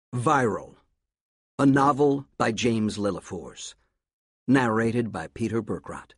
Viral, a novel by James Lilliefors, narrated by Peter Berkrot.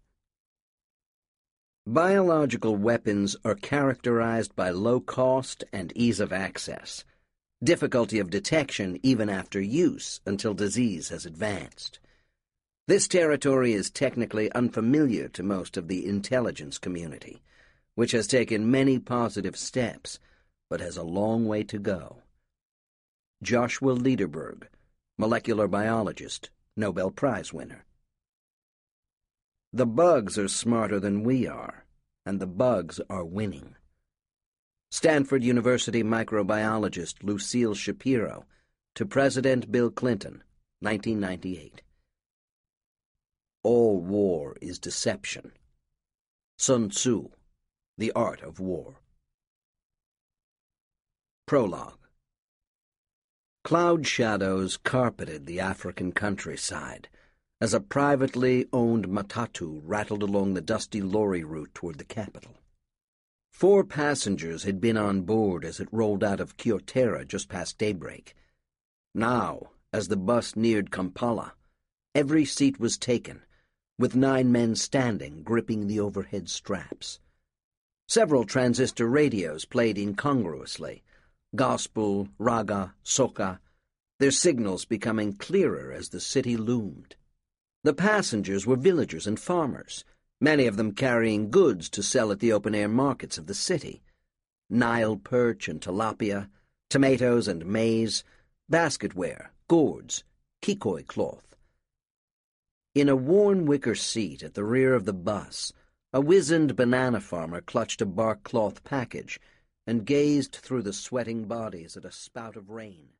Biological weapons are characterized by low cost and ease of access, difficulty of detection even after use until disease has advanced. This territory is technically unfamiliar to most of the intelligence community, which has taken many positive steps, but has a long way to go. Joshua Lederberg, molecular biologist, Nobel Prize winner. The bugs are smarter than we are, and the bugs are winning. Stanford University microbiologist Lucille Shapiro to President Bill Clinton, 1998. All war is deception. Sun Tzu, The Art of War. Prologue. Cloud shadows carpeted the African countryside as a privately owned matatu rattled along the dusty lorry route toward the capital. 4 passengers had been on board as it rolled out of Kyotera just past daybreak. Now, as the bus neared Kampala, every seat was taken, with 9 men standing, gripping the overhead straps. Several transistor radios played incongruously, gospel, raga, soca, their signals becoming clearer as the city loomed. The passengers were villagers and farmers, many of them carrying goods to sell at the open-air markets of the city. Nile perch and tilapia, tomatoes and maize, basketware, gourds, kikoi cloth. In a worn wicker seat at the rear of the bus, a wizened banana farmer clutched a bark cloth package and gazed through the sweating bodies at a spout of rain.